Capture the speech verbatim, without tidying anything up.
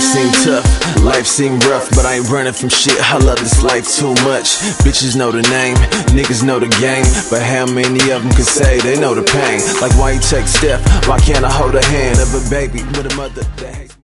seem tough, life seem rough, but I ain't running from shit. I love this life too much. Bitches know the name, niggas know the game, but how many of them can say they know the pain? Like, why you take Steph? Why can't I hold a hand of a baby with a mother that hates